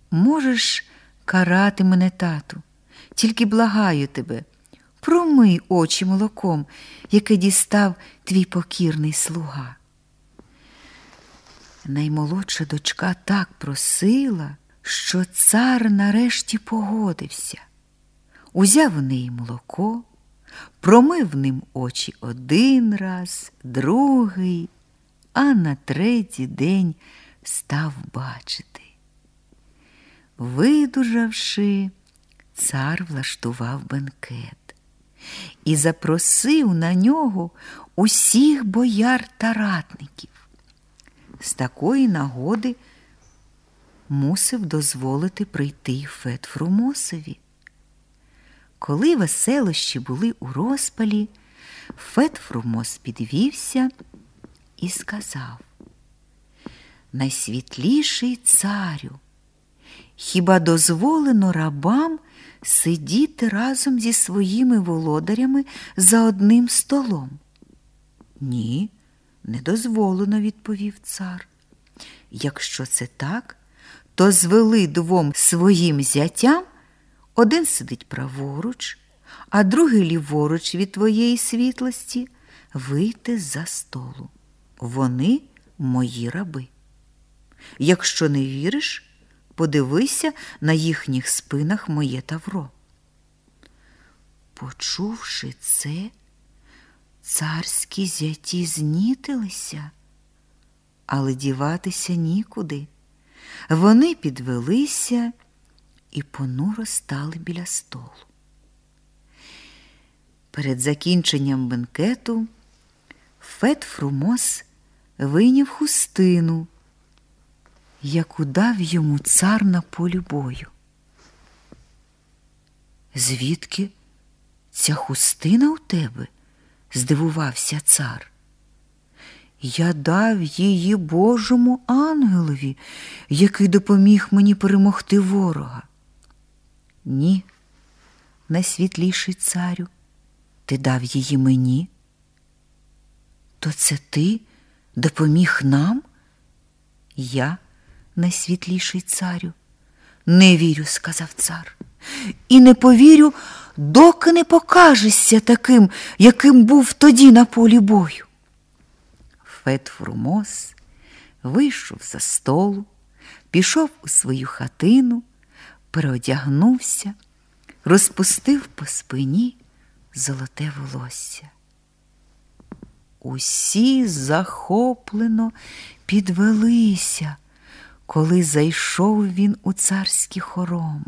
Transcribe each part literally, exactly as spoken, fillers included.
Можеш карати мене, тату, тільки благаю тебе, промий очі молоком, яке дістав твій покірний слуга. Наймолодша дочка так просила, що цар нарешті погодився. Узяв у неї молоко, промив ним очі один раз, другий, а на третій день став бачити. Видужавши, цар влаштував бенкет і запросив на нього усіх бояр та ратників. З такої нагоди мусив дозволити прийти Фет-Фрумосові. Коли веселощі були у розпалі, Фет-Фрумос підвівся і сказав: «Найсвітліший царю, хіба дозволено рабам сидіти разом зі своїми володарями за одним столом?» «Ні, не дозволено», – відповів цар. «Якщо це так, то звели двом своїм зятям, один сидить праворуч, а другий ліворуч від твоєї світлості, вийти з-за столу. Вони мої раби. Якщо не віриш, подивися на їхніх спинах моє тавро». Почувши це, царські зяті знітилися, але діватися нікуди. Вони підвелися і понуро стали біля столу. Перед закінченням бенкету Фет-Фрумос вийняв хустину, яку дав йому цар на полі бою. «Звідки ця хустина у тебе?» – здивувався цар. «Я дав її Божому ангелові, який допоміг мені перемогти ворога». «Ні, найсвітліший царю, ти дав її мені». «То це ти допоміг нам?» «Я, найсвітліший царю». «Не вірю», – сказав цар, «і не повірю, доки не покажешся таким, яким був тоді на полі бою». Фет-Фрумос вийшов за столу, пішов у свою хатину, переодягнувся, розпустив по спині золоте волосся. Усі захоплено підвелися, коли зайшов він у царські хороми.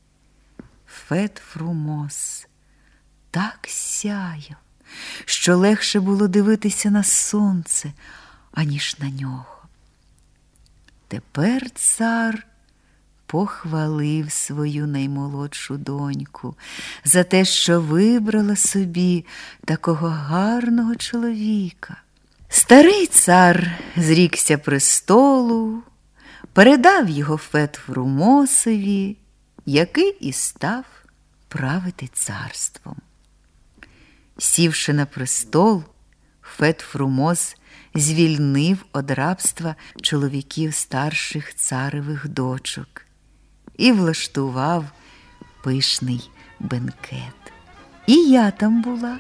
Фет-Фрумос так сяяв, що легше було дивитися на сонце, аніж на нього. Тепер цар похвалив свою наймолодшу доньку за те, що вибрала собі такого гарного чоловіка. Старий цар зрікся престолу, передав його Фет-Фрумосові, який і став правити царством. Сівши на престол, Фет-Фрумос звільнив од рабства чоловіків старших царевих дочок і влаштував пишний бенкет. І я там була.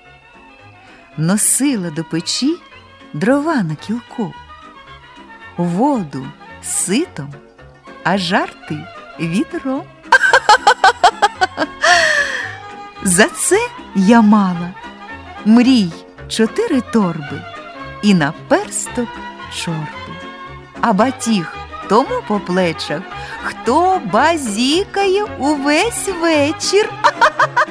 Носила до печі дрова на кілку, воду ситом, а жарти відром. За це я мала мрій чотири торби і на персток чорти, а батіг тому по плечах, хто базікає увесь вечір.